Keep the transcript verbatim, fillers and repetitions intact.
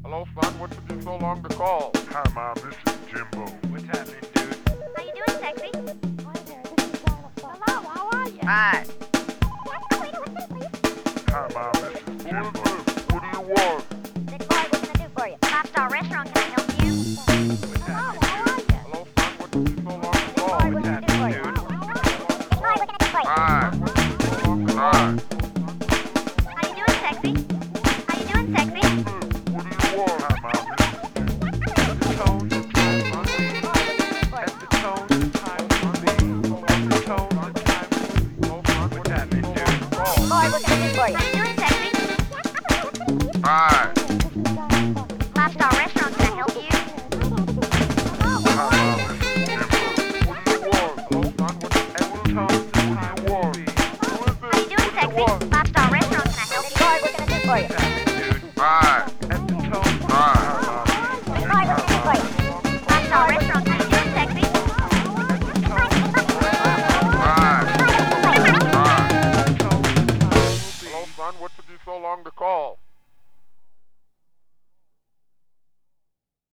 Hello, son. What took you so long to call? Hi, Mom. This is Jimbo. What's happening, dude? How you doing, sexy? Hello, how are you? Hi. Hi, Mom. This is Who is Jimbo. this? What do you want? Big boy, what can I do for you? Five Star Restaurant, can I help you? What's Hello, happening, how are you? Hello, son. What took you so long to Big call? boy, what can I do for you? dude? Big boy, what can I do for you? Hi. What took you so long to call? How you doing, sexy? How you doing, sexy? What do you want? Hi, Mom. This is The tone, the tone, Big boy, what can I do for at you? the tone, the time will be. The tone, the time will be. What's happening, dude? Big boy, what can I do for you? How you doing, sexy? Hi. Five Star Restaurant, can I help you? Hi, Mom. This is Jimbo. What do you want? Hello, son. What took At the tone, the time will be. Who is How you this? doing, sexy? Five Star Restaurant, can I help you? Big boy, what can I do for you? What's happening, dude? Hi. At the tone, Hi. Big boy, what can I do for you? Five Star Restaurant, how you doing, sexy? Hi. Hi. the tone, the time will be. Hello, son. What took you so long to call?